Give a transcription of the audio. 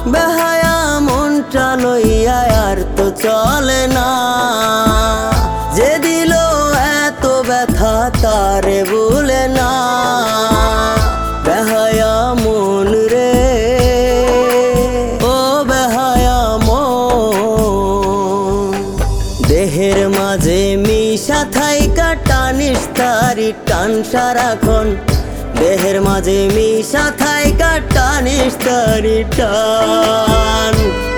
বেহায়া মনটা লইয়া আর তো চলে না, যে দিল এত ব্যথা তারে ভুলে না। বেহায়া মন রে, ও বেহায়া মন, দেহের মাঝে মিশা থাইকা টানিস তারি টান সারাক্ষণ, দেহের মাঝে মিশা থাইকা টানিস তারি টান।